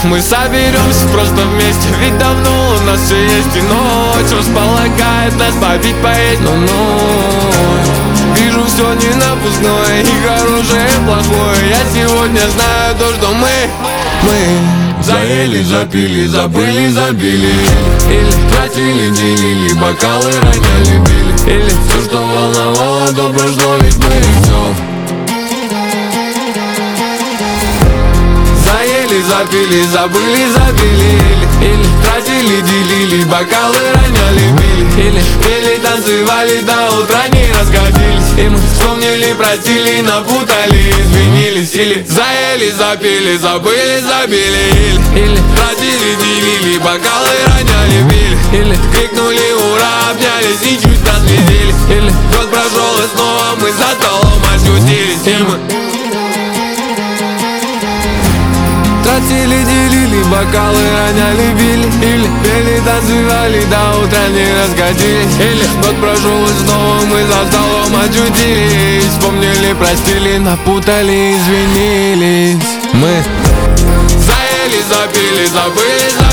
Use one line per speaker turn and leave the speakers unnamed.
мы соберемся просто вместе, ведь давно у нас все есть. И ночь располагает нас попить, поесть, вижу все не напускное, и хорошее, и плохое. Я сегодня знаю то, что мы заели, запили, забыли, забили, или тратили, делили, бокалы роняли, били, или все, что волновало, то прошло, ведь мы все заели, запили, забыли, забили, или тратили, делили, бокалы роняли, били, или пели, танцевали, до утра не расходились. И мы вспомнили, простили, напутали, извинились. Или заели, запили, забыли, забили, или тратили, делили, бокалы роняли, били, или крикнули ура, обнялись и чуть наследились. Или год прошел и снова мы за столом очутились. И мы тратили, делили, бокалы роняли, били, или пели, танцевали, до утра не расходились. Или год прошел и снова мы за столом очутились. Вспомнили, простили, напутали, извинились. Мы заели, запили, забыли,